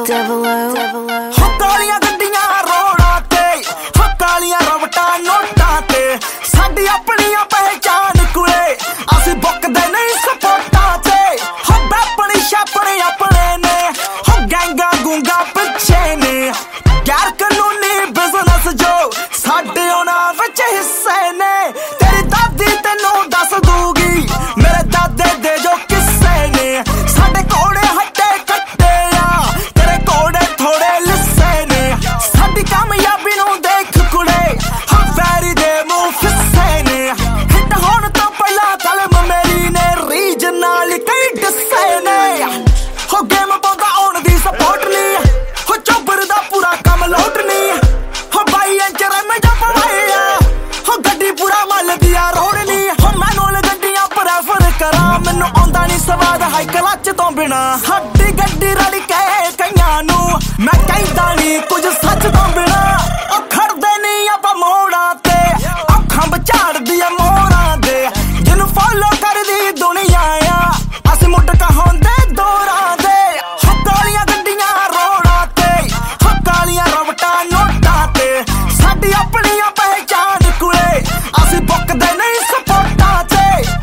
हो कालियां गड्डियां रोड़ा ते, हो कालियां रवटा नोटा ते, साडी अपनियां पहचान कुले असी बुकदे नहीं सपोर्टा ते। हो बैपनी छापने अपने ने, हो गैंगा गूंगा पिछे ने, गैर कानूनी बिजनेस जो साडे उन्हां विच हिस्से ने। तेरी दादी तेनू दस दूगी मेरे दादे दे जो किस्से ने, साडे कोड़े हट्टे कट्टे आ तेरे कोड़े थोड़े लिस्से ने। साडी कामयाबी नू देख कुड़े हम वैरी दे मुंह फिस्से ने, हिट होण तो पहला कलम मेरी ने रीज नाल कई डिस्से ने। हो गेम पाउंदा आउण दी सपोर्ट नहीं, हो चोबर दा पूरा कम लोट नहीं, हो बाई इंच रम जपवाया, हो गड्डी पूरा मल दिया रोड नहीं। हो मैनुअल गड्डियां प्रेफर करा मैनू आउंदा नहीं स्वाद हाई क्लच तो बिना। हड्डी गड्डी रल के कईयां नू मैं कहंदा नहीं कुछ सच तो बिना। ओ खड़दे नहीं आपां मोड़ां ते अखां बचाड़दी आ मोहरां दे, जिन्नू फॉलो करदी दुनिया आ असीं मुੱਢ कहाउंदे दौरां दे। हो कालियां गड्डियां रोड़ां ते, हो कालियां रवटां नोटां ते, साडी अपनियां पहचान कुले असीं बुकदे नहीं सपोर्टां ते।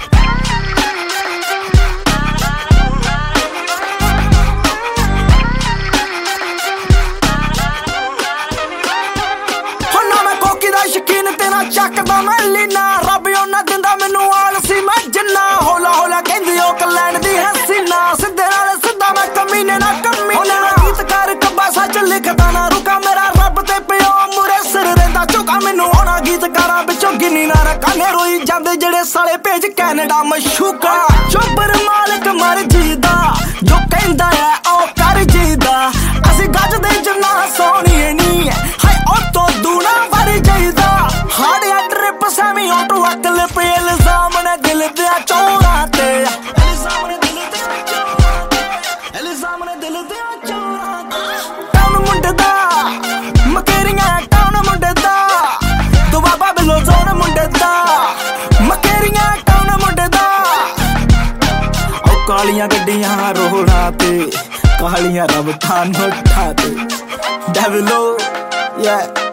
शकीन तेरा चकदा मैं लीना, रब ओना दिंदा मैनू आलसी मैं जिन्ना। हौला हौला कहंदी ओ कलैंड दी हसीना, सिद्धे नाल सिद्धा मैं कमीने ना कमी। मेरा गीतकार कब्बा सच लिखदा ना रुका, मेरा रब ते पिओ मुरे सिर रहिंदा झुका। मैनू होना गीतकारां विचों गिनी ना रखांगे, रोई जांदे जेड़े साले भेज कैनेडा मशूका। चोबर मालक मर्जी दा जो कहंदा है ओ कर जीदा, असीं गजदे जिन्ना सोहणीए नी हाय ओ तो दूना वर जाईदा। हार्ड या ट्रिप सैमी ऑटो अकल पे इल्जाम ने दिल दिया चोरां ते, इल्जाम ने दिल दिया चोरां ते, इल्जाम ने दिल दिया चोरां ते। टाउन मुंडे दा मकेरियां टाउन मुंडे दा, दुआबा बिलो जोन मुंडे दा मकेरियां टाउन मुंडे दा। ओ कालियां गड्डियां रोड़ां ते, कालियां रवटां नोटां ते, डेविलो yeah